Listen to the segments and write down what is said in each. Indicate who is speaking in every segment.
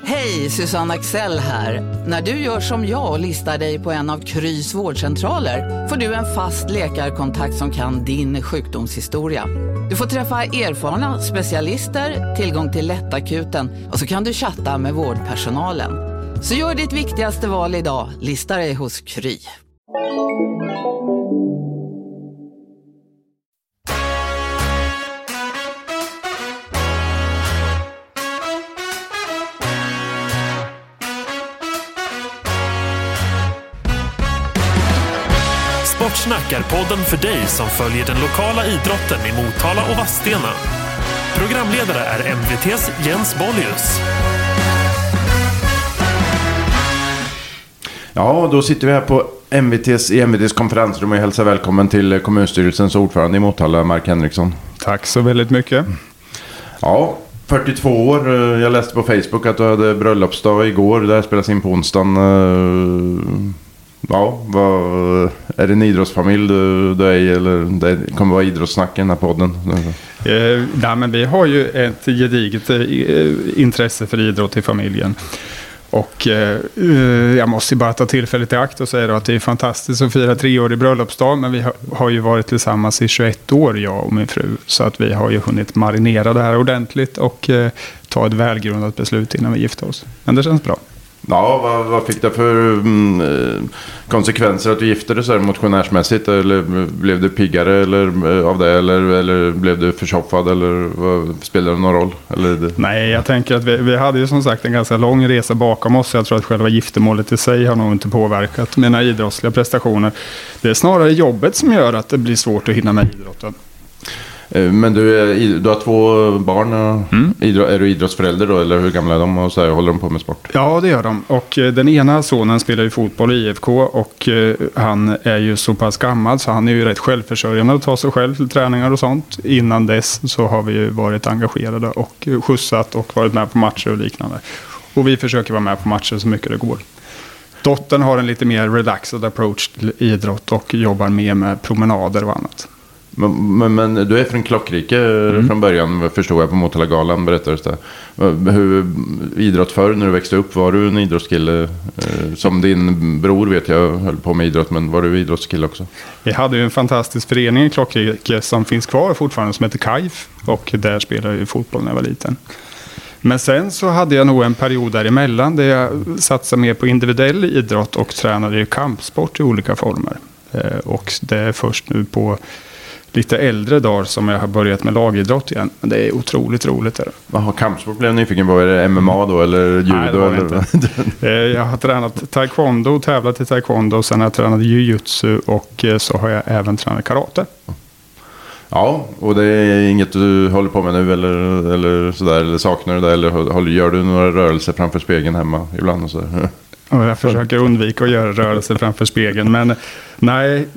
Speaker 1: Hej, Susanne Axel här. När du gör som jag och listar dig på en av Krys vårdcentraler får du en fast läkarkontakt som kan din sjukdomshistoria. Du får träffa erfarna specialister, tillgång till lättakuten och så kan du chatta med vårdpersonalen. Så gör ditt viktigaste val idag, lista dig hos Kry.
Speaker 2: Sportsnack är podden för dig som följer den lokala idrotten i Motala och Vadstena. Programledare är MVT:s Jens Bollius.
Speaker 3: Ja, då sitter vi här på MVT:s konferensrum och hälsar välkommen till kommunstyrelsens ordförande i Motala, Mark Henriksson.
Speaker 4: Tack så väldigt mycket.
Speaker 3: Ja, 42 år. Jag läste på Facebook att du hade bröllopsdag igår. Det här spelas in på onsdagen. Ja, är det en idrottsfamilj du är i, eller det kommer vara idrottssnack i den här podden?
Speaker 4: Nej, men vi har ju ett gediget intresse för idrott i familjen. Och jag måste bara ta tillfället i akt och säga då att det är fantastiskt att fira 3-årig bröllopsdag. Men vi har ju varit tillsammans i 21 år, jag och min fru. Så att vi har ju hunnit marinera det här ordentligt och ta ett välgrundat beslut innan vi gifter oss. Men det känns bra.
Speaker 3: Ja, vad fick det för konsekvenser att du gifte dig så här motionärsmässigt? Eller blev du piggare av det? Eller blev du försoffad? Eller spelar det någon roll? Eller
Speaker 4: Nej, jag tänker att vi hade ju som sagt en ganska lång resa bakom oss. Jag tror att själva giftermålet i sig har nog inte påverkat mina idrottsliga prestationer. Det är snarare jobbet som gör att det blir svårt att hinna med idrotten.
Speaker 3: Men du har 2 barn. Är du idrottsförälder då? Eller hur gamla är de? Och så här, håller de på med sport?
Speaker 4: Ja, det gör de. Och den ena sonen spelar ju fotboll i IFK. Och han är ju så pass gammal så han är ju rätt självförsörjande och tar sig själv till träningar och sånt. Innan dess så har vi ju varit engagerade och skjutsat och varit med på matcher och liknande. Och vi försöker vara med på matcher så mycket det går. Dottern har en lite mer relaxed approach till idrott och jobbar mer med promenader och annat.
Speaker 3: Men du är från Klockrike från början, förstår jag, på Motala-galan berättades det. Hur idrott förr när du växte upp, var du en idrottskille? Som din bror vet jag höll på med idrott, men var du idrottskille också? Vi
Speaker 4: hade ju en fantastisk förening i Klockrike som finns kvar fortfarande som heter KAIF, och där spelade jag fotboll när jag var liten. Men sen så hade jag nog en period däremellan där jag satsade mer på individuell idrott och tränade i kampsport i olika former. Och det är först nu på lite äldre dagar som jag har börjat med lagidrott igen. Men det är otroligt roligt.
Speaker 3: Jaha, kampsport blev jag nyfiken på. Är det MMA då eller judo?
Speaker 4: Nej, det var inte. Jag har tränat taekwondo, tävlat i taekwondo. Sen har jag tränat jiu-jitsu och så har jag även tränat karate.
Speaker 3: Ja, och det är inget du håller på med nu eller sådär, eller saknar du det, eller gör du några rörelser framför spegeln hemma ibland och sådär?
Speaker 4: Och jag försöker undvika att göra rörelser framför spegeln. Men nej,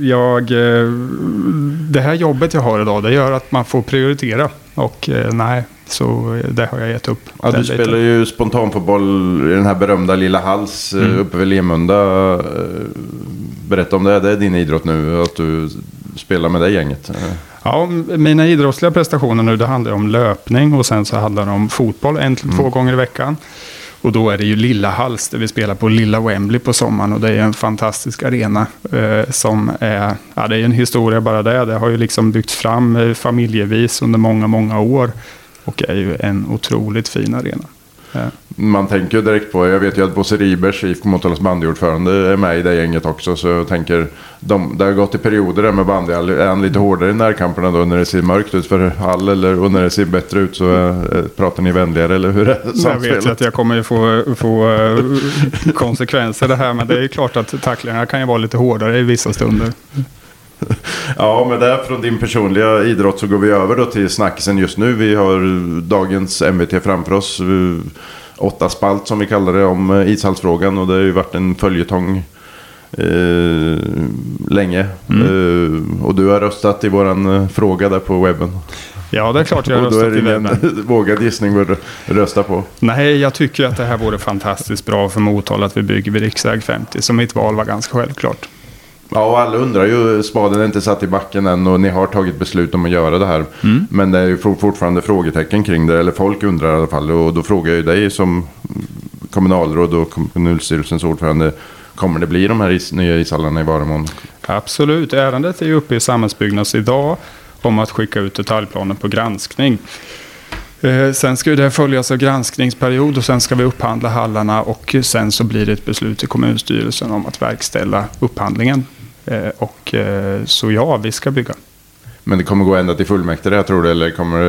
Speaker 4: det här jobbet jag har idag, det gör att man får prioritera. Och nej, så det har jag gett upp.
Speaker 3: Ja, du spelar ju spontanfotboll i den här berömda Lilla Hals uppe vid Lemunda. Berätta om det är din idrott nu, att du spelar med det gänget.
Speaker 4: Ja, mina idrottsliga prestationer nu, det handlar om löpning och sen så handlar det om fotboll 1-2 gånger i veckan. Och då är det ju Lilla Hals där vi spelar på Lilla Wembley på sommaren. Och det är en fantastisk arena som är, ja, det är en historia bara det. Det har ju liksom byggts fram familjevis under många, många år. Och är ju en otroligt fin arena.
Speaker 3: Man tänker ju direkt på, jag vet ju att Bosse Ribers, IFK Motalas bandyordförande, är med i det gänget också. Så jag tänker, det har gått i perioder där med bandy. Är han lite hårdare i närkamperna då när det ser mörkt ut för all, eller och när det ser bättre ut så pratar ni vänligare, eller hur är det?
Speaker 4: Jag vet att jag kommer ju få konsekvenser det här, men det är ju klart att tacklingarna kan ju vara lite hårdare i vissa stunder.
Speaker 3: Ja, med det från din personliga idrott så går vi över då till snackisen just nu. Vi har dagens MVT framför oss. 8 spalt som vi kallar det om ishallsfrågan, och det har ju varit en följetong länge. Och du har röstat i våran fråga där på webben.
Speaker 4: Ja, det är klart jag har röstat i webben.
Speaker 3: Vågad gissning borde rösta på.
Speaker 4: Nej, jag tycker att det här vore fantastiskt bra för Motala att vi bygger vid riksväg 50. Så mitt val var ganska självklart.
Speaker 3: Ja, och alla undrar ju, spaden är inte satt i backen än och ni har tagit beslut om att göra det här. Men det är ju fortfarande frågetecken kring det, eller folk undrar i alla fall. Och då frågar jag ju dig som kommunalråd och kommunstyrelsens ordförande, kommer det bli de här nya ishallarna i Varamon?
Speaker 4: Absolut. Ärendet är ju uppe i Samhällsbyggnads idag om att skicka ut detaljplanen på granskning. Sen ska det följas av granskningsperiod och sen ska vi upphandla hallarna och sen så blir det ett beslut i kommunstyrelsen om att verkställa upphandlingen. Så ja, vi ska bygga.
Speaker 3: Men det kommer gå ända till fullmäktige, jag tror det, eller kommer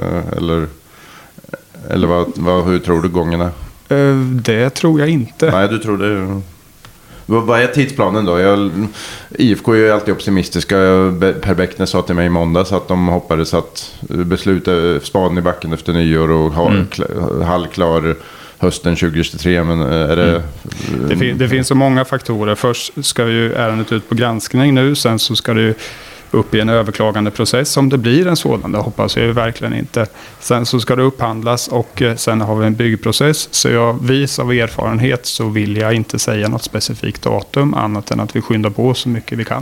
Speaker 3: eller hur tror du gången är?
Speaker 4: Det tror jag inte.
Speaker 3: Nej, du tror det. Vad är tidsplanen då? IFK är ju alltid optimistiska. Per Bäckner sa till mig i måndags att de hoppades att besluta spaden i backen efter nyår och ha halvklar hösten 2023. Men är det...
Speaker 4: Det finns så många faktorer. Först ska ju ärendet ut på granskning nu. Sen så ska det ju upp i en överklagande process om det blir en sådan. Det hoppas jag ju verkligen inte. Sen så ska det upphandlas och sen har vi en byggprocess. Så jag vis av erfarenhet så vill jag inte säga något specifikt datum annat än att vi skyndar på så mycket vi kan.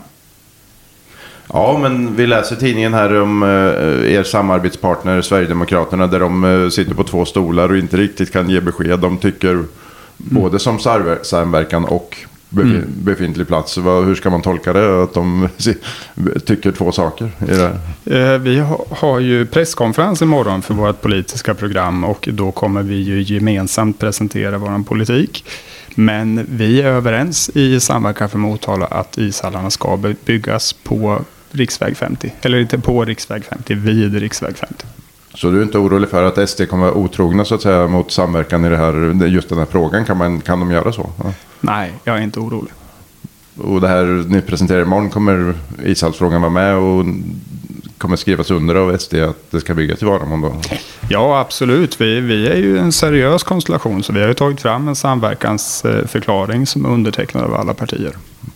Speaker 3: Ja, men vi läser tidningen här om er samarbetspartner Sverigedemokraterna där de sitter på 2 stolar och inte riktigt kan ge besked. De tycker både som samverkan och befintlig plats. Hur ska man tolka det? Att de tycker 2 saker i det här?
Speaker 4: Vi har ju presskonferens imorgon för vårt politiska program och då kommer vi ju gemensamt presentera vår politik. Men vi är överens i Samverkan för Motala att ishallarna ska byggas på riksväg 50. Eller inte på riksväg 50, vid riksväg 50.
Speaker 3: Så du är inte orolig för att SD kommer vara otrogna så att säga mot samverkan i det här, just den här frågan? Kan de göra så? Ja.
Speaker 4: Nej, jag är inte orolig.
Speaker 3: Och det här ni presenterar imorgon, kommer ishallsfrågan vara med och kommer skrivas under av SD att det ska byggas i Varamon då?
Speaker 4: Ja, absolut. Vi är ju en seriös konstellation så vi har ju tagit fram en samverkansförklaring som är undertecknad av alla partier.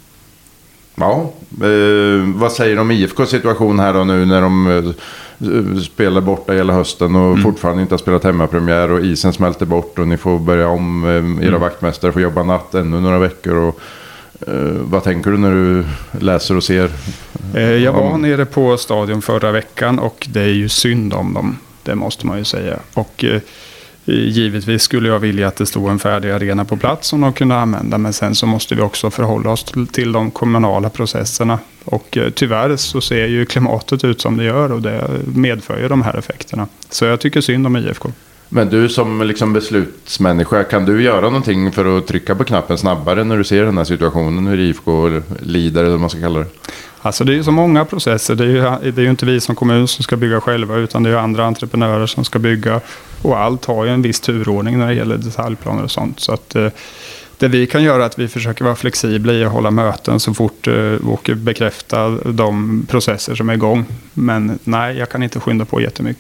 Speaker 3: Ja, vad säger de om IFKs situation här då nu när de spelar borta hela hösten och fortfarande inte har spelat hemmapremiär och isen smälter bort och ni får börja om, era vaktmästare får jobba natt ännu några veckor och vad tänker du när du läser och ser?
Speaker 4: Jag var nere på stadion förra veckan och det är ju synd om dem, det måste man ju säga. Och givetvis skulle jag vilja att det stod en färdig arena på plats som de kunde använda, men sen så måste vi också förhålla oss till de kommunala processerna. Och tyvärr så ser ju klimatet ut som det gör och det medför ju de här effekterna. Så jag tycker synd om IFK. Men
Speaker 3: du som liksom beslutsmänniska, kan du göra någonting för att trycka på knappen snabbare när du ser den här situationen, hur IFK lider eller vad man ska kalla det?
Speaker 4: Alltså det är ju så många processer. Det är ju inte vi som kommun som ska bygga själva utan det är ju andra entreprenörer som ska bygga. Och allt har ju en viss turordning när det gäller detaljplaner och sånt. Så att det vi kan göra är att vi försöker vara flexibla i att hålla möten så fort och bekräfta de processer som är igång. Men nej, jag kan inte skynda på jättemycket.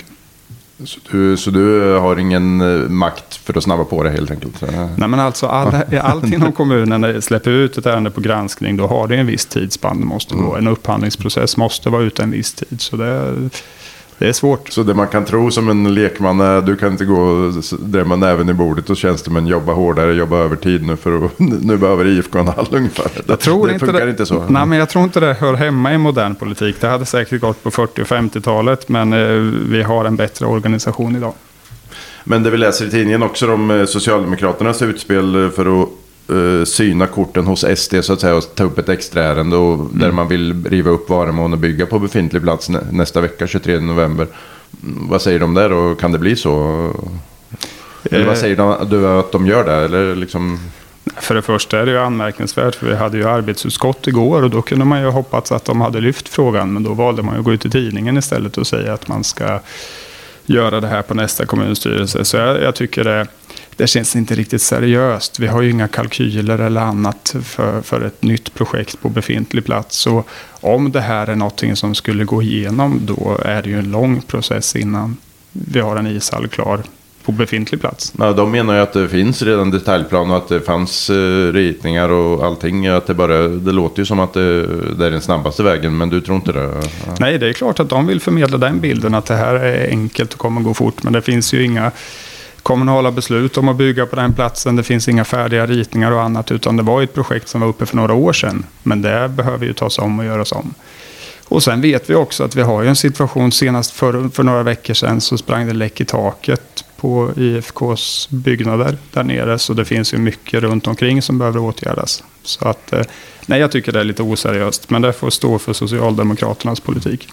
Speaker 3: Så du har ingen makt för att snabba på det helt enkelt?
Speaker 4: Nej, men alltså allt inom kommunen släpper ut ett ärende på granskning, då har det en viss tidsspann. Det måste vara en upphandlingsprocess, måste vara ute en viss tid. Så det är svårt.
Speaker 3: Så det man kan tro som en lekman är, du kan inte gå och drämma näven i bordet och tjänstemän jobba hårdare, jobba övertid nu för att nu behöver IFK en halv ungefär.
Speaker 4: Jag tror
Speaker 3: det funkar inte så.
Speaker 4: Nej, men jag tror inte det hör hemma i modern politik. Det hade säkert gått på 40- och 50-talet, men vi har en bättre organisation idag. Men
Speaker 3: det vi läser i tidningen också om Socialdemokraternas utspel för att syna korten hos SD så att säga och ta upp ett extra ärende och där man vill riva upp Varamon och bygga på befintlig plats nästa vecka 23 november. Vad säger de där och kan det bli så? Eller vad säger du att de gör det? Eller liksom...
Speaker 4: För det första är det ju anmärkningsvärt för vi hade ju arbetsutskott igår och då kunde man ju hoppats att de hade lyft frågan men då valde man ju att gå ut i tidningen istället och säga att man ska göra det här på nästa kommunstyrelse. Så jag tycker det känns inte riktigt seriöst. Vi har ju inga kalkyler eller annat för ett nytt projekt på befintlig plats. Så om det här är någonting som skulle gå igenom då är det ju en lång process innan vi har en ishall klar på befintlig plats.
Speaker 3: Ja, de menar ju att det finns redan detaljplan och att det fanns ritningar och allting. Att det låter ju som att det är den snabbaste vägen, men du tror inte det? Ja.
Speaker 4: Nej, det är klart att de vill förmedla den bilden att det här är enkelt och kommer gå fort. Men det finns ju inga kommunala beslut om att bygga på den platsen. Det finns inga färdiga ritningar och annat utan det var ett projekt som var uppe för några år sedan. Men det behöver ju tas om och göras om. Och sen vet vi också att vi har ju en situation senast för några veckor sedan så sprang det läck i taket på IFKs byggnader där nere. Så det finns ju mycket runt omkring som behöver åtgärdas. Så att, nej, jag tycker det är lite oseriöst. Men det får stå för Socialdemokraternas politik.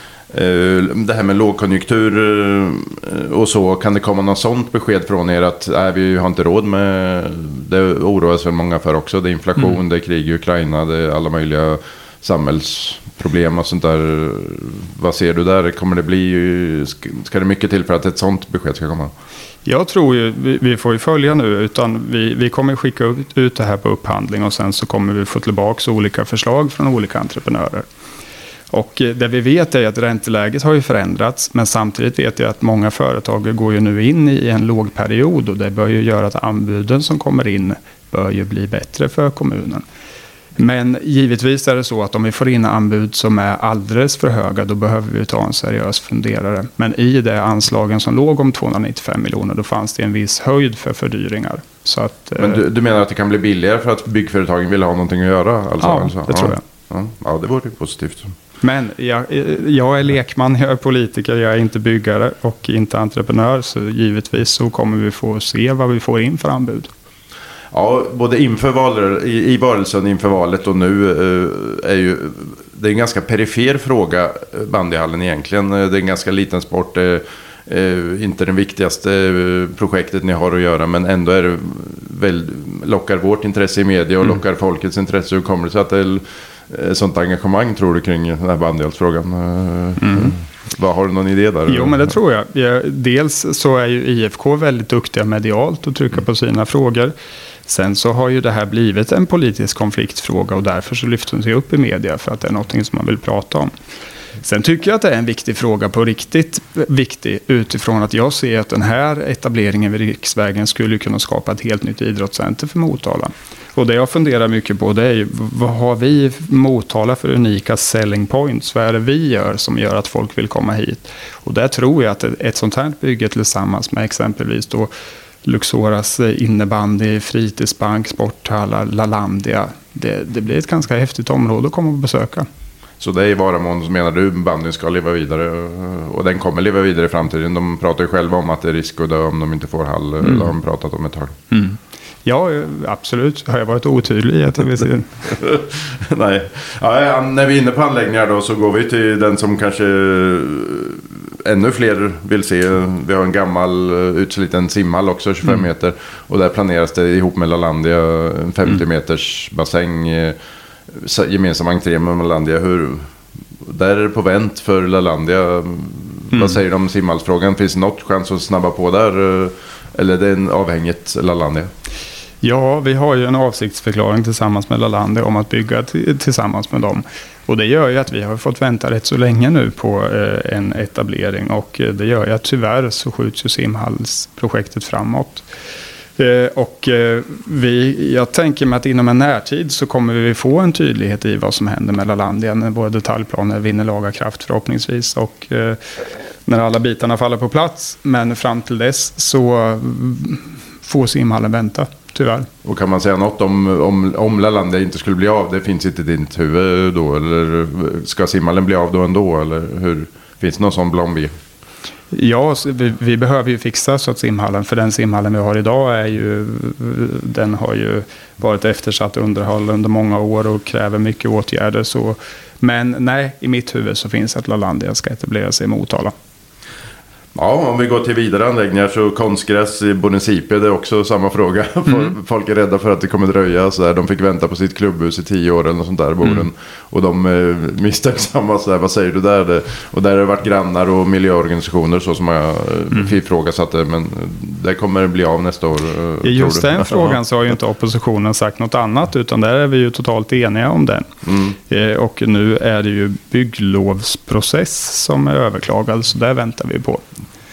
Speaker 3: Det här med lågkonjunktur och så, kan det komma något sånt besked från er att vi har inte råd med, det oroas väl många för också, det är inflation, det är krig i Ukraina, det är alla möjliga samhällsproblem och sånt där. Vad ser du där? Kommer det bli, ska det mycket till för att ett sånt besked ska komma?
Speaker 4: Jag tror ju, vi får ju följa nu, utan vi kommer skicka ut det här på upphandling och sen så kommer vi få tillbaka olika förslag från olika entreprenörer. Och det vi vet är att ränteläget har ju förändrats, men samtidigt vet jag att många företag går ju nu in i en lågperiod och det bör ju göra att anbuden som kommer in bör ju bli bättre för kommunen. Men givetvis är det så att om vi får in anbud som är alldeles för höga, då behöver vi ta en seriös funderare. Men i det anslagen som låg om 295 miljoner, då fanns det en viss höjd för fördyringar. Så att,
Speaker 3: men du menar att det kan bli billigare för att byggföretagen vill ha någonting att göra?
Speaker 4: Ja, det tror jag.
Speaker 3: Ja, det vore ju positivt.
Speaker 4: Men jag är lekman, jag är politiker, jag är inte byggare och inte entreprenör. Så givetvis så kommer vi få se vad vi får in för anbud.
Speaker 3: Ja, både i valrörelsen inför valet och nu är ju det är en ganska perifer fråga, bandyhallen egentligen. Det är en ganska liten sport, inte den viktigaste projektet ni har att göra, men ändå är det lockar vårt intresse i media och lockar folkets intresse. Hur kommer det sig att det är sånt engagemang, tror du, kring den här bandyhallsfrågan? Vad har du någon idé där?
Speaker 4: Jo, men det tror jag. Dels så är ju IFK väldigt duktiga medialt att trycka på sina frågor. Sen så har ju det här blivit en politisk konfliktfråga och därför så lyfter den sig upp i media för att det är något som man vill prata om. Sen tycker jag att det är en viktig fråga, på riktigt viktig, utifrån att jag ser att den här etableringen vid Riksvägen skulle kunna skapa ett helt nytt idrottscenter för Motala. Och det jag funderar mycket på, det är ju, vad har vi Motala för unika selling points? Vad är det vi gör som gör att folk vill komma hit? Och där tror jag att ett sånt här bygge tillsammans med exempelvis då Luxoras innebandy, fritidsbank, sporthallar, Lalandia. Det blir ett ganska häftigt område att komma och besöka.
Speaker 3: Så det är i varamån, menar du, bandyn ska leva vidare och den kommer leva vidare i framtiden. De pratar ju själva om att det är risk och om de inte får hall. Det har de pratat om ett tag.
Speaker 4: Ja, absolut. Har jag varit otydlig i att jag vill se den?
Speaker 3: Nej. Ja, när vi är inne på anläggningar då så går vi till den som kanske ännu fler vill se. Vi har en gammal utsliten simhall också, 25 meter. Och där planeras det ihop med Lalandia en 50 meters bassäng, gemensam entré med Lalandia. Där är det på vänt för Lalandia. Vad säger du om simhallsfrågan? Finns det något chans att snabba på där? Eller är det en avhängigt Lalandia?
Speaker 4: Ja, vi har ju en avsiktsförklaring tillsammans med Lalandia om att bygga tillsammans med dem. Och det gör ju att vi har fått vänta rätt så länge nu på en etablering. Och det gör ju att tyvärr så skjuts ju simhallsprojektet framåt. Och jag tänker mig att inom en närtid så kommer vi få en tydlighet i vad som händer med Lalandia när våra detaljplaner vinner laga kraft förhoppningsvis. Och när alla bitarna faller på plats. Men fram till dess så får simhallen vänta, tyvärr. Och
Speaker 3: kan man säga något om Lalandia inte skulle bli av? Det finns inte i ditt huvud då? Eller ska simhallen bli av då ändå? Eller hur? Finns det någon sån plan B?
Speaker 4: Ja, vi behöver ju fixa så att simhallen, för den simhallen vi har idag den har ju varit eftersatt underhåll under många år och kräver mycket åtgärder. Men nej, i mitt huvud så finns att Lalandia ska etablera sig i Motala.
Speaker 3: Ja, om vi går till vidare anläggningar så konstgräs i Bonesipe, det är också samma fråga. Folk är rädda för att det kommer dröja. Så där. De fick vänta på sitt klubbhus i 10 år eller något sånt där. Och de misstänksamma. Så där. Vad säger du där? Och där har det varit grannar och miljöorganisationer så som jag ifrågasatte. Men det kommer bli av nästa år.
Speaker 4: I just den frågan så har ju inte oppositionen sagt något annat. Utan där är vi ju totalt eniga om den. Och nu är det ju bygglovsprocess som är överklagad. Så där väntar vi på.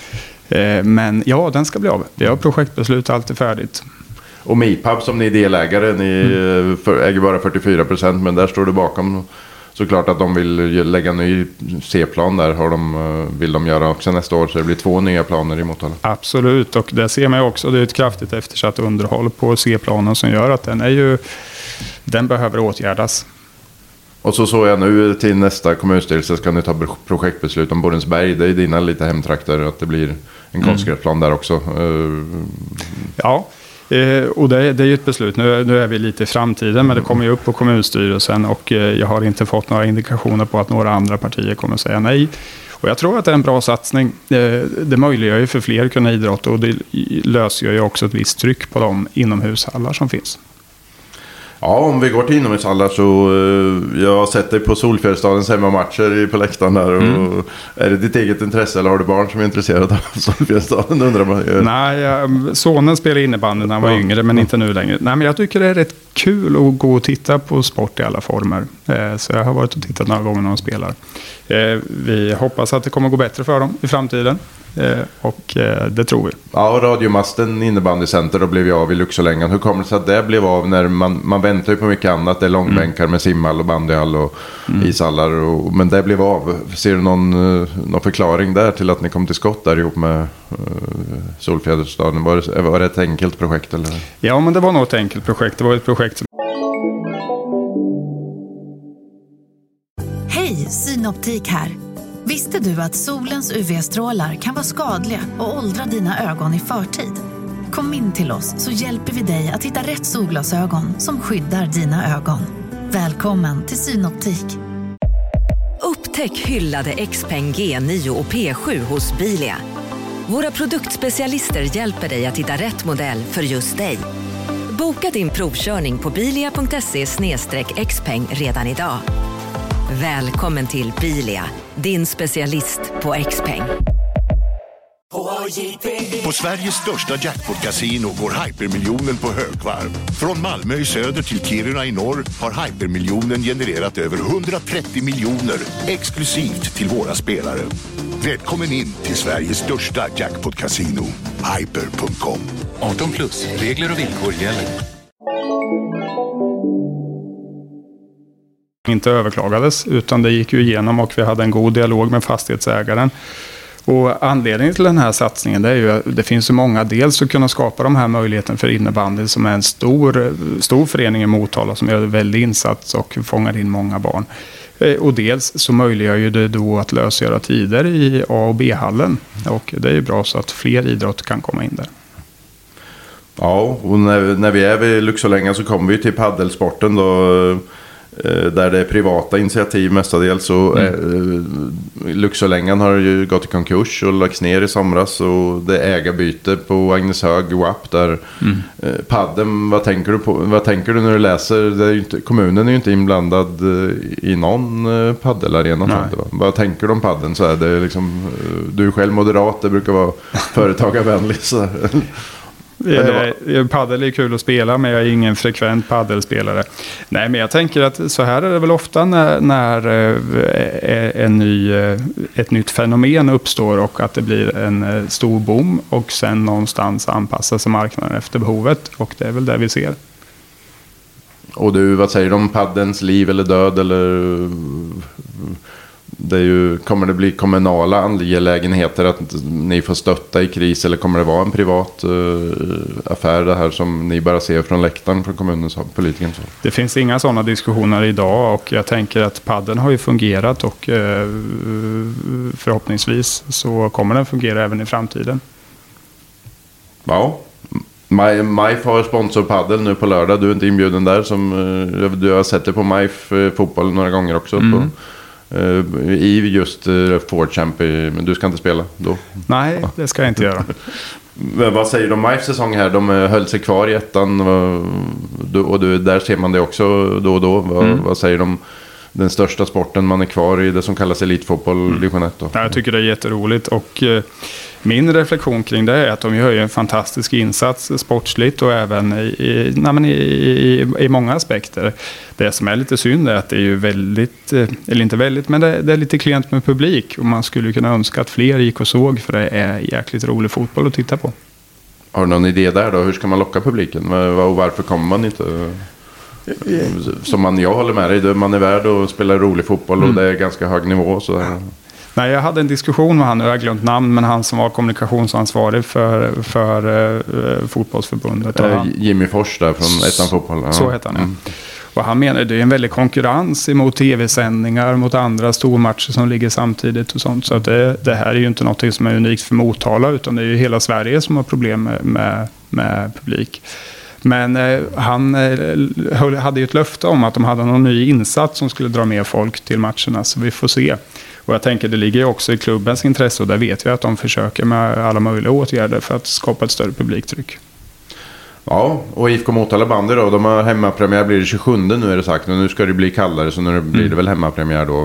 Speaker 4: Men ja, den ska bli av. Vi har projektbeslut, allt är färdigt.
Speaker 3: Och MIPAB som ni är delägare, ni äger bara 44%, men där står du bakom såklart att de vill lägga en ny C-plan där. Vill de göra också nästa år, så det blir 2 nya planer i Motala.
Speaker 4: Absolut, och det ser man också. Det är ett kraftigt eftersatt underhåll på C-planen som gör att den behöver åtgärdas.
Speaker 3: Och så såg jag nu till nästa kommunstyrelse ska ni ta projektbeslut om Borensberg. Det är dina lite hemtrakter att det blir en konstgräsplan där också.
Speaker 4: Ja, och det är ju ett beslut. Nu är vi lite i framtiden, men det kommer ju upp på kommunstyrelsen och jag har inte fått några indikationer på att några andra partier kommer att säga nej. Och jag tror att det är en bra satsning. Det möjliggör ju för fler att kunna idrotta och det löser ju också ett visst tryck på de inomhushallar som finns.
Speaker 3: Ja, om vi går till inomhushallar så jag har sett dig på Solfjällstadens hemmamatcher på läktaren där. Och är det ditt eget intresse eller har du barn som är intresserade av Solfjällstaden, undrar man?
Speaker 4: Nej, sonen spelade innebandy när han var yngre, men inte nu längre. Nej, men jag tycker det är rätt kul att gå och titta på sport i alla former. Så jag har varit och tittat några gånger när de spelar. Vi hoppas att det kommer gå bättre för dem i framtiden. Och det tror vi.
Speaker 3: Ja, och radiomasten innebandycenter då blev jag av i Luxolängan. Hur kommer det sig att det blev av när man väntar ju på mycket annat? Det är långbänkar med simhall och bandyhall och ishallar. Men det blev av. Ser du någon förklaring där till att ni kom till skott där ihop med Solfjällstaden? Var det ett enkelt projekt? Eller?
Speaker 4: Ja, men det var nog ett enkelt projekt. Det var ett projekt som...
Speaker 5: Hej, Synoptik här. Visste du att solens UV-strålar kan vara skadliga och åldra dina ögon i förtid? Kom in till oss så hjälper vi dig att hitta rätt solglasögon som skyddar dina ögon. Välkommen till Synoptik.
Speaker 6: Upptäck hyllade XPeng G9 och P7 hos Bilia. Våra produktspecialister hjälper dig att hitta rätt modell för just dig. Boka din provkörning på bilia.se/xpeng redan idag. Välkommen till Bilia, din specialist på XPeng.
Speaker 7: På Sveriges största jackpot-casino går hypermiljonen på högvarv. Från Malmö i söder till Kiruna i norr har hypermiljonen genererat över 130 miljoner exklusivt till våra spelare. Välkommen in till Sveriges största jackpot-casino, hyper.com.
Speaker 8: 18+, regler och villkor gäller.
Speaker 4: Inte överklagades utan det gick ju igenom och vi hade en god dialog med fastighetsägaren. Och anledningen till den här satsningen det är ju att det finns så många dels att kunna skapa de här möjligheterna för innebandy som är en stor förening i Motala som gör en väldig insats och fångar in många barn. Och dels så möjliggör ju det då att lösgöra tider i A- och B-hallen och det är ju bra så att fler idrott kan komma in där.
Speaker 3: Ja, och när vi är vid Luxolängan så kommer vi till paddelsporten då. Där det är privata initiativ mestadels så Luxolängan har ju gått i konkurs och lagts ner i somras och det är ägarbyte på Agneshög WAP där padden, vad tänker du när du läser det är ju inte, kommunen är ju inte inblandad i någon paddelarena. Vad tänker du om padden så är det liksom du är själv moderat, det brukar vara företagarvänligt så.
Speaker 4: Paddel är kul att spela men jag är ingen frekvent paddelspelare. Nej, men jag tänker att så här är det väl ofta när ett nytt fenomen uppstår och att det blir en stor boom och sen någonstans anpassar sig marknaden efter behovet och det är väl det vi ser.
Speaker 3: Och du, vad säger du om paddens liv eller död eller det är ju, kommer det bli kommunala angelägenheter att ni får stötta i kris eller kommer det vara en privat affär det här som ni bara ser från läktaren från kommunens politiken?
Speaker 4: Det finns inga sådana diskussioner idag och jag tänker att padden har ju fungerat och förhoppningsvis så kommer den fungera även i framtiden.
Speaker 3: Ja. MIF har sponsor paddel nu på lördag. Du är inte inbjuden där som du har sett det på MIF fotboll några gånger också på i just Ford Champ, men du ska inte spela då? Nej,
Speaker 4: det ska jag inte göra.
Speaker 3: Vad säger du om MIFs säsong här? De höll sig kvar i ettan och där ser man det också då och då. Vad säger de om den största sporten man är kvar i, det som kallas elitfotboll, division 1 då?
Speaker 4: Jag tycker det är jätteroligt och min reflektion kring det är att de gör en fantastisk insats sportsligt och även i många aspekter. Det som är lite synd är att det är ju väldigt, eller inte väldigt, men det är lite klent med publik och man skulle kunna önska att fler gick och såg för det är jäkligt rolig fotboll att titta på.
Speaker 3: Har du någon idé där då? Hur ska man locka publiken? Och varför kommer man inte? Jag håller med dig, man är värd att spela rolig fotboll och det är ganska hög nivå så.
Speaker 4: Nej, jag hade en diskussion med han, jag har glömt namn, men han som var kommunikationsansvarig för fotbollsförbundet.
Speaker 3: Jimmy Fors där från ettan fotboll. Ja.
Speaker 4: Så heter han, ja. Och han menar det är en väldig konkurrens emot tv-sändningar, mot andra stormatcher som ligger samtidigt och sånt. Så att det här är ju inte något som är unikt för Motala, utan det är ju hela Sverige som har problem med publik. Men han hade ju ett löfte om att de hade någon ny insats som skulle dra med folk till matcherna, så vi får se. Och jag tänker det ligger ju också i klubbens intresse, och där vet vi att de försöker med alla möjliga åtgärder för att skapa ett större publiktryck. Ja,
Speaker 3: och IFK Motala bandy då, de har hemmapremiär, blir det 27 nu är det sagt, och nu ska det bli kallare, så nu blir det väl hemmapremiär då.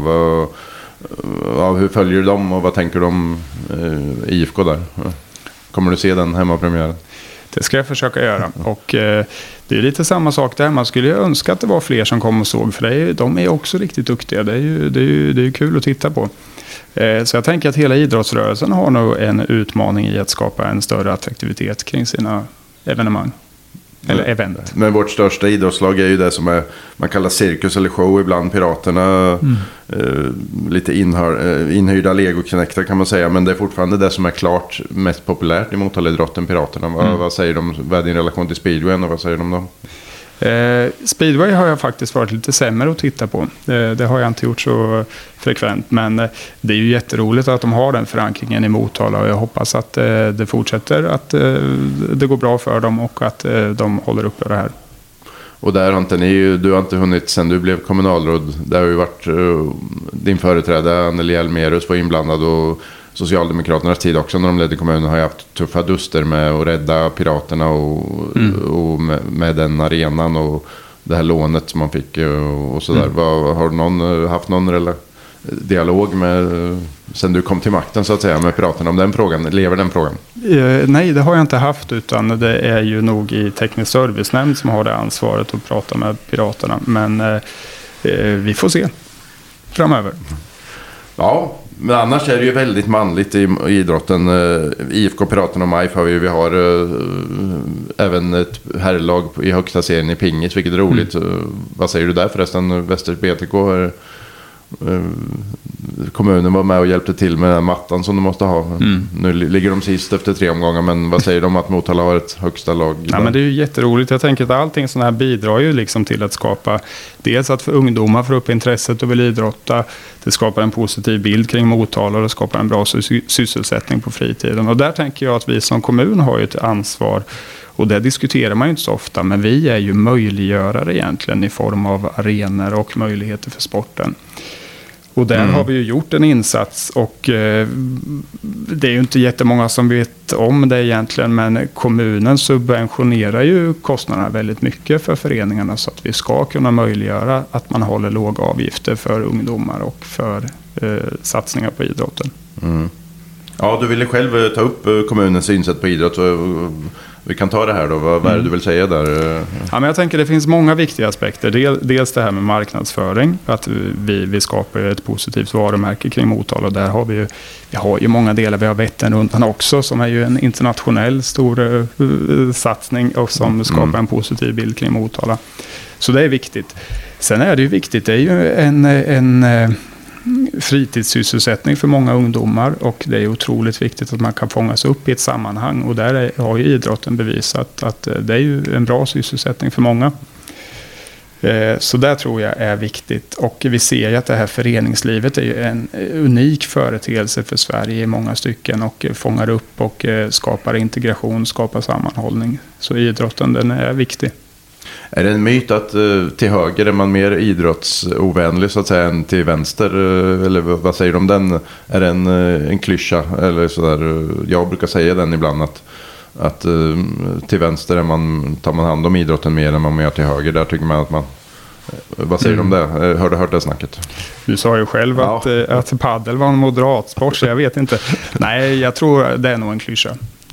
Speaker 3: Hur följer du dem och vad tänker du om IFK där? Kommer du se den hemmapremiären?
Speaker 4: Det ska jag försöka göra. Och det är lite samma sak där. Man skulle ju önska att det var fler som kom och såg. För de är också riktigt duktiga. Det är ju kul att titta på. Så jag tänker att hela idrottsrörelsen har nog en utmaning i att skapa en större attraktivitet kring sina evenemang. Eller event.
Speaker 3: Men vårt största idrottslag är ju det som man kallar cirkus eller show ibland, Piraterna. Lite inhyrda legoknektar kan man säga. Men det är fortfarande det som är klart mest populärt i Motala-idrotten, Piraterna. Vad säger de? Vad är din relation till speedwayen och vad säger de då?
Speaker 4: Speedway har jag faktiskt varit lite sämre att titta på. Det har jag inte gjort så frekvent. Men det är ju jätteroligt att de har den förankringen i Motala. Och jag hoppas att det fortsätter, att det går bra för dem och att de håller uppe det här.
Speaker 3: Och där har du har inte hunnit sen du blev kommunalråd. Det har ju varit din företrädare Anneli Elmerus var inblandad, och Socialdemokraternas tid också när de ledde kommunen har ju haft tuffa duster med att rädda Piraterna och med den arenan och det här lånet som man fick och sådär. Har du haft någon dialog med sen du kom till makten så att säga med Piraterna om den frågan? Lever den frågan?
Speaker 4: Nej, det har jag inte haft, utan det är ju nog i teknisk servicenämnd som har det ansvaret att prata med Piraterna. Men vi får se framöver.
Speaker 3: Ja, men annars är det ju väldigt manligt i idrotten. IFK Piraterna och MIF vi har även ett herrlag i högsta serien i pingis, vilket är roligt. Vad säger du där förresten? Väster BTK kommunen var med och hjälpte till med den mattan som de måste ha. Nu ligger de sist efter 3 omgångar, men vad säger de om att Motala har ett högsta lag?
Speaker 4: Ja, men det är ju jätteroligt. Jag tänker att allting sådana här bidrar ju liksom till att skapa, dels att för ungdomar får upp intresset och vill idrotta, det skapar en positiv bild kring Motala och det skapar en bra sysselsättning på fritiden. Och där tänker jag att vi som kommun har ju ett ansvar. Och det diskuterar man ju inte så ofta, men vi är ju möjliggörare egentligen i form av arenor och möjligheter för sporten. Och där har vi ju gjort en insats, och det är ju inte jättemånga som vet om det egentligen, men kommunen subventionerar ju kostnaderna väldigt mycket för föreningarna, så att vi ska kunna möjliggöra att man håller låga avgifter för ungdomar och för satsningar på idrotten.
Speaker 3: Ja, du ville själv ta upp kommunens synsätt på idrott. Vi kan ta det här då. Vad är det du vill säga där?
Speaker 4: Ja, men jag tänker det finns många viktiga aspekter. Dels det här med marknadsföring. Att vi skapar ett positivt varumärke kring Motala. Och där har vi har ju många delar. Vi har Vätternrundan också, som är ju en internationell stor satsning och som skapar en positiv bild kring Motala. Så det är viktigt. Sen är det ju viktigt. Det är ju en fritidssysselsättning för många ungdomar, och det är otroligt viktigt att man kan fångas upp i ett sammanhang, och där har ju idrotten bevisat att det är ju en bra sysselsättning för många. Så där tror jag är viktigt, och vi ser ju att det här föreningslivet är ju en unik företeelse för Sverige i många stycken, och fångar upp och skapar integration, skapar sammanhållning. Så idrotten, den är viktig.
Speaker 3: Är det en myt att till höger är man mer idrottsovänlig så att säga än till vänster? Eller vad säger du om den? Är det en klyscha? Eller sådär? Jag brukar säga den ibland att till vänster tar man hand om idrotten mer än man gör till höger. Där tycker man att man... Vad säger du om det? Har du hört det snacket?
Speaker 4: Du sa ju själv att paddel var en moderatsport, så jag vet inte. Nej, jag tror det är nog en klyscha.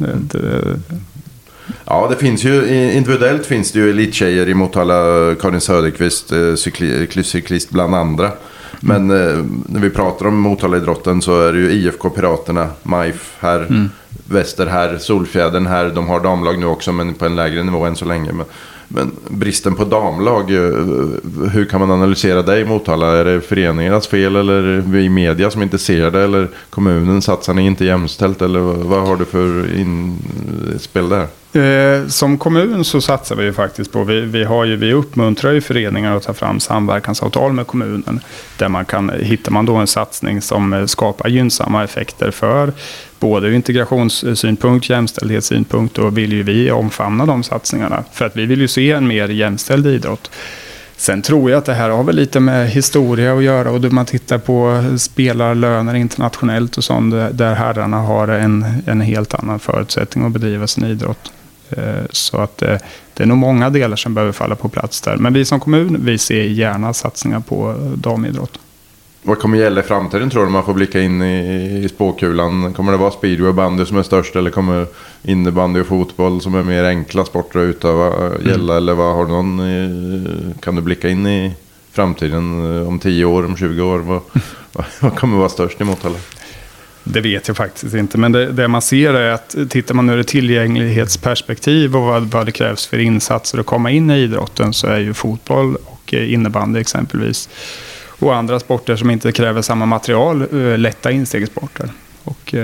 Speaker 3: Ja, det finns ju individuellt finns det ju elittjejer i Motala, Karin Söderqvist, cyklist bland andra. Men när vi pratar om Motala-idrotten så är det ju IFK Piraterna, MIF här, Väster här, Solfjädern här. De har damlag nu också, men på en lägre nivå än så länge. Men bristen på damlag, hur kan man analysera det i Motala? Är det föreningarnas fel eller vi i media som inte ser det? Eller kommunen satsar ni inte jämställt? Eller vad har du för inspel där?
Speaker 4: Som kommun så satsar vi ju faktiskt på, vi uppmuntrar ju föreningar att ta fram samverkansavtal med kommunen. Där hittar man då en satsning som skapar gynnsamma effekter för både integrationssynpunkt, jämställdhetssynpunkt, och vill ju vi omfamna de satsningarna. För att vi vill ju se en mer jämställd idrott. Sen tror jag att det här har väl lite med historia att göra, och då man tittar på spelarlöner internationellt och sånt, där herrarna har en helt annan förutsättning att bedriva sin idrott. Så att det är nog många delar som behöver falla på plats där. Men vi som kommun, vi ser gärna satsningar på damidrott.
Speaker 3: Vad kommer gälla i framtiden, tror du, man får blicka in i spåkulan? Kommer det vara speedway och bandy som är störst, eller kommer innebandy och fotboll som är mer enkla sporter att utöva gälla? Eller vad har du kan du blicka in i framtiden om 10 år, om 20 år? Vad kommer vara störst i Motala?
Speaker 4: Det vet jag faktiskt inte, men det man ser är att tittar man ur ett tillgänglighetsperspektiv och vad det krävs för insatser att komma in i idrotten, så är ju fotboll och innebandy exempelvis, och andra sporter som inte kräver samma material, lätta instegssporter. Och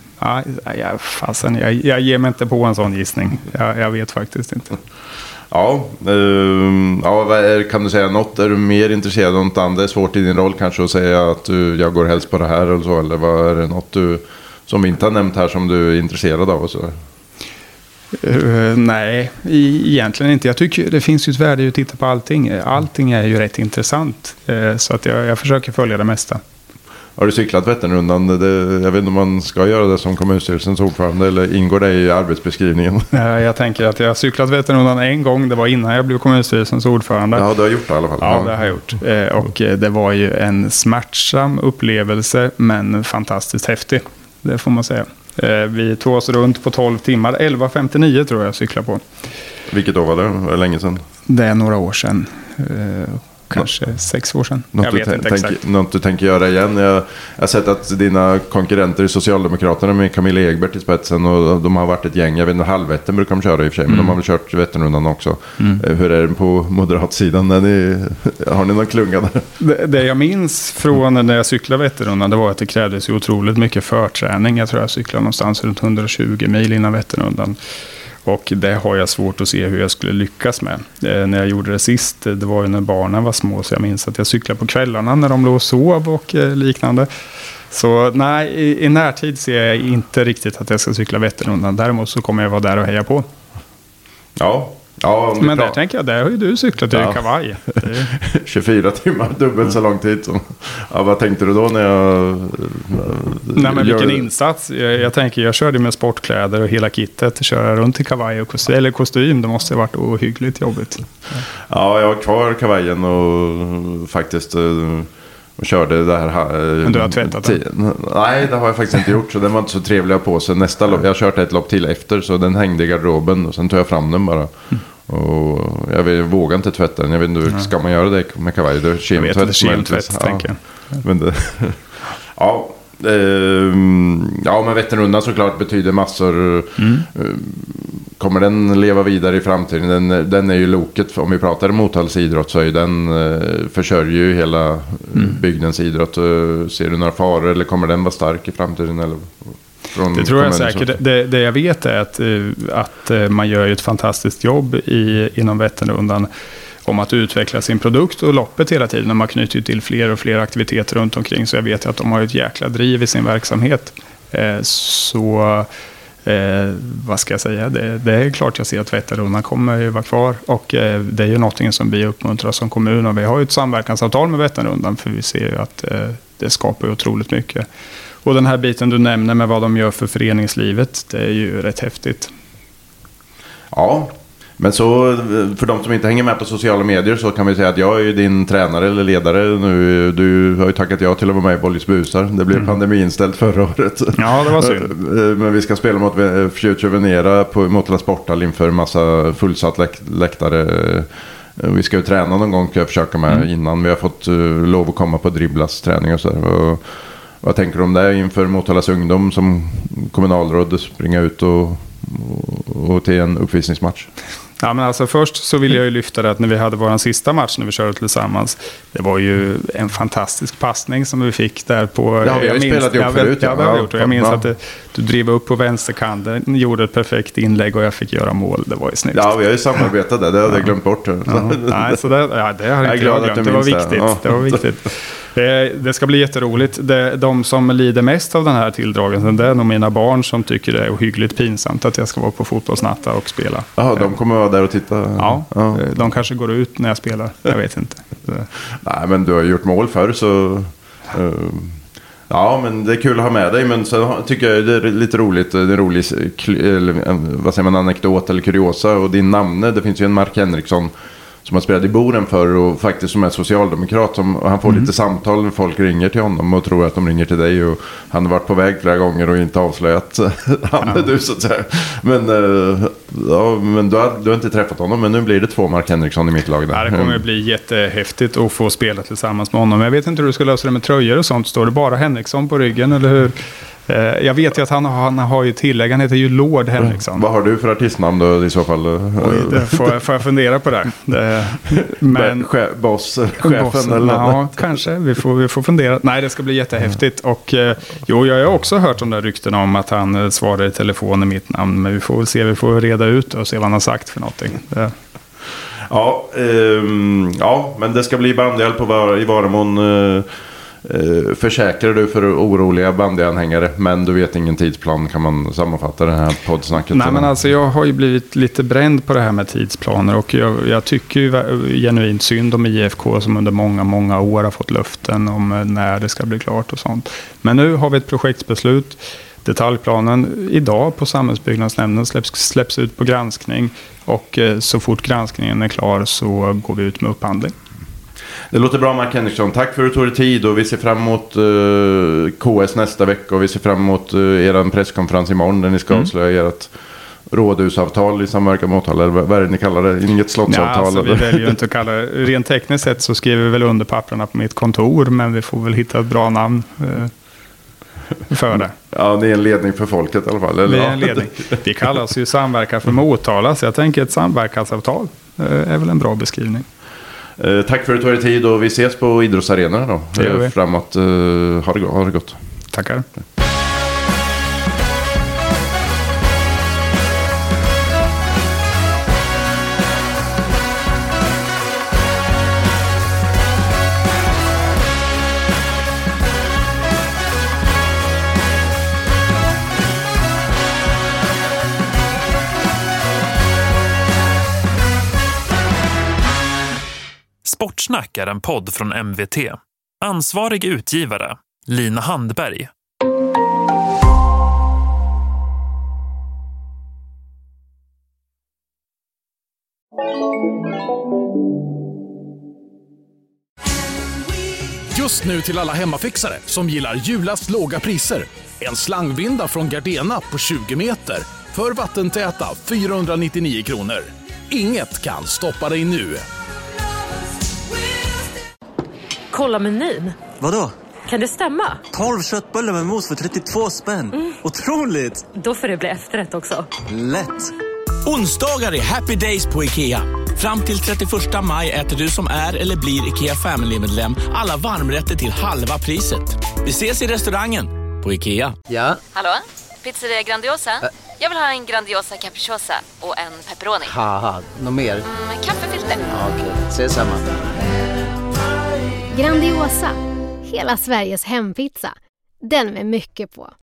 Speaker 4: jag ger mig inte på en sån gissning. Jag vet faktiskt inte.
Speaker 3: Ja, kan du säga något? Är du mer intresserad av något annat? Det är svårt i din roll kanske att säga att jag går helst på det här eller så. Eller vad är det något som vi inte har nämnt här som du är intresserad av? Och så?
Speaker 4: Nej, egentligen inte. Jag tycker det finns ju ett värde i att titta på allting. Allting är ju rätt intressant. Så att jag försöker följa det mesta.
Speaker 3: Har du cyklat Vätternrundan? Jag vet inte om man ska göra det som kommunstyrelsens ordförande, eller ingår det i arbetsbeskrivningen?
Speaker 4: Jag tänker att jag har cyklat Vätternrundan en gång. Det var innan jag blev kommunstyrelsens ordförande.
Speaker 3: Ja, du har gjort det i alla fall.
Speaker 4: Ja, det har jag gjort. Och det var ju en smärtsam upplevelse, men fantastiskt häftig. Det får man säga. Vi tog oss runt på 12 timmar. 11.59 tror jag cyklar på.
Speaker 3: Vilket år var det? Var det länge sedan?
Speaker 4: Det är några år sedan. Kanske 6 år sedan. Jag vet inte exakt.
Speaker 3: Något du tänker göra igen? Jag har sett att dina konkurrenter i Socialdemokraterna med Camilla Egbert i spetsen, och de har varit ett gäng. Jag vet inte, Halvvätten brukar de köra i och för sig, men de har väl kört Vätternrundan också. Hur är det på moderatsidan? Har ni någon klunga där?
Speaker 4: Det jag minns från när jag cyklade Vätternrundan, det var att det krävdes ju otroligt mycket förträning. Jag tror jag cyklade någonstans runt 120 mil innan Vätternrundan. Och det har jag svårt att se hur jag skulle lyckas med. När jag gjorde det sist, det var ju när barnen var små, så jag minns att jag cyklade på kvällarna när de låg och sov och liknande. Så nej, i närtid ser jag inte riktigt att jag ska cykla Vätternrundan. Däremot så kommer jag vara där och heja på.
Speaker 3: Ja,
Speaker 4: men där tänker jag, där har ju du cyklat i kavaj.
Speaker 3: 24 timmar, dubbelt så lång tid. Vad tänkte du då när jag...
Speaker 4: Nej, men vilken insats. Jag tänker, jag körde med sportkläder och hela kittet. Köra runt i kavaj och kostym, det måste ha varit ohyggligt jobbigt.
Speaker 3: Ja, jag har kvar kavajen och faktiskt... Och körde det här...
Speaker 4: Men du har tvättat den?
Speaker 3: Nej, det har jag faktiskt inte gjort. Så den var inte så trevlig att på sig. Nästa lopp, jag har kört ett lopp till efter. Så den hängde i garderoben. Och sen tog jag fram den bara. Och jag vågar inte tvätta den. Jag vet inte, ska man göra det med kavaj? Det är kemtvätt.
Speaker 4: Jag vet att det är kemtvätt, tänker jag.
Speaker 3: Men det, men Vätternrundan såklart betyder massor. Kommer den leva vidare i framtiden? Den är ju loket. Om vi pratar om Motalas idrott, så är ju den försörjer ju hela bygdens idrott. Ser du några faror, eller kommer den vara stark i framtiden? Eller
Speaker 4: det tror jag säkert. Det jag vet är att man gör ett fantastiskt jobb inom Vätternrundan om att utveckla sin produkt och loppet hela tiden. Man knyter till fler och fler aktiviteter runt omkring. Så jag vet att de har ett jäkla driv i sin verksamhet. Vad ska jag säga? Det är klart jag ser att Vätternrundan kommer ju vara kvar. Och det är ju någonting som vi uppmuntrar som kommun. Och vi har ju ett samverkansavtal med Vätternrundan, för vi ser ju att det skapar otroligt mycket. Och den här biten du nämner med vad de gör för föreningslivet, det är ju rätt häftigt.
Speaker 3: Ja, men så för de som inte hänger med på sociala medier, så kan vi säga att jag är din tränare eller ledare nu. Du har ju tackat ja till att vara med i Bollys Busar. Det blev pandemiinställt förra året.
Speaker 4: Ja, det var synd.
Speaker 3: Men vi ska spela mot Future Venera på Motala Sporthall inför en massa fullsatt läktare. Vi ska ju träna någon gång, kan jag försöka med innan. Vi har fått lov att komma på dribblas träning och sådär. Vad tänker du om det inför Motalas ungdom som kommunalråd, springa ut och till en uppvisningsmatch?
Speaker 4: Ja, men alltså först så vill jag ju lyfta det att när vi hade vår sista match när vi körde tillsammans, det var ju en fantastisk passning som vi fick där på...
Speaker 3: Ja, vi har ju spelat ihop förut.
Speaker 4: Ja, det har vi gjort. Och jag minns att du drev upp på vänsterkanten, gjorde ett perfekt inlägg och jag fick göra mål. Det var ju snyggt.
Speaker 3: Ja, vi har ju samarbetat där. Det hade jag glömt bort.
Speaker 4: Ja. Nej, så det har inte jag glömt. Det var viktigt. Ja. Det var viktigt. Det ska bli jätteroligt. De som lider mest av den här tilldragelsen, det är nog mina barn som tycker det är ohyggligt pinsamt att jag ska vara på fotbollsnatta och spela.
Speaker 3: Ja, de kommer vara där och titta.
Speaker 4: Ja, de kanske går ut när jag spelar. Jag vet inte.
Speaker 3: Nej, men du har gjort mål förr så... Ja, men det är kul att ha med dig. Men så tycker jag det är lite roligt. Det är en rolig vad säger man, anekdot eller kuriosa. Och din namne, det finns ju en Mark Henriksson som har spelat i Boren förr och faktiskt som är socialdemokrat. Och han får lite samtal när folk ringer till honom och tror att de ringer till dig. Och han har varit på väg flera gånger och inte avslöjat han är du så att säga. Men du har inte träffat honom, men nu blir det 2 Mark Henriksson i mitt lag där.
Speaker 4: Ja, det kommer att bli jättehäftigt att få spela tillsammans med honom. Jag vet inte hur du ska lösa det med tröjor och sånt. Står det bara Henriksson på ryggen eller hur? Jag vet ju att han har ju tillägg. Han heter ju Lord Henriksson.
Speaker 3: Vad har du för artistnamn då i så fall?
Speaker 4: Det får jag fundera på det. Men
Speaker 3: chefen eller?
Speaker 4: Ja, kanske. Vi får fundera. Nej, det ska bli jättehäftigt. Och jag har också hört de där ryktena om att han svarar i telefon i mitt namn. Men vi får väl se. Vi får reda ut och se vad han har sagt för någonting.
Speaker 3: Ja, men det ska bli bandhjälp i Varamon. Försäkrar du för oroliga bandyanhängare, men du vet ingen tidsplan, kan man sammanfatta det här poddsnacket?
Speaker 4: Nej, men alltså jag har ju blivit lite bränd på det här med tidsplaner och jag tycker ju genuint synd om IFK som under många år har fått löften om när det ska bli klart och sånt. Men nu har vi ett projektbeslut. Detaljplanen idag på Samhällsbyggnadsnämnden släpps ut på granskning och så fort granskningen är klar så går vi ut med upphandling.
Speaker 3: Det låter bra, Mark Henriksson. Tack för att du tog dig tid och vi ser fram emot KS nästa vecka och vi ser fram emot er presskonferens imorgon där ni ska avslöja ert rådhusavtal i samverkan med Motala, eller vad är det ni kallar det? Inget slottsavtal? Ja,
Speaker 4: alltså, vi väljer ju inte att kalla det. Rent tekniskt sett så skriver vi väl under papperna på mitt kontor, men vi får väl hitta ett bra namn för det.
Speaker 3: Ja, det är en ledning för folket i alla fall. Eller?
Speaker 4: Det är en ledning. Vi kallar oss ju samverkan för Motala, så jag tänker ett samverkansavtal är väl en bra beskrivning.
Speaker 3: Tack för att du tog dig tid och vi ses på idrottsarenorna då. Framåt. Ha det gott.
Speaker 4: Tackar.
Speaker 2: Sportsnack är en podd från MVT. Ansvarig utgivare, Lina Handberg.
Speaker 9: Just nu till alla hemmafixare som gillar julast låga priser. En slangvinda från Gardena på 20 meter för vattentäta 499 kronor. Inget kan stoppa dig nu.
Speaker 10: Kolla menyn.
Speaker 11: Vadå?
Speaker 10: Kan det stämma?
Speaker 11: 12 köttbullar med mos för 32 spänn. Otroligt!
Speaker 10: Då får det bli efterrätt också.
Speaker 11: Lätt!
Speaker 12: Onsdagar är happy days på IKEA. Fram till 31 maj äter du som är eller blir IKEA Family-medlem alla varmrätter till halva priset. Vi ses i restaurangen på IKEA.
Speaker 13: Ja?
Speaker 14: Hallå? Pizzeria Grandiosa? Jag vill ha en Grandiosa capriciosa och en pepperoni.
Speaker 13: Haha, något mer?
Speaker 14: Kaffefilter.
Speaker 13: Ja, okej, ses samma.
Speaker 15: Grandiosa, hela Sveriges hempizza. Den med mycket på.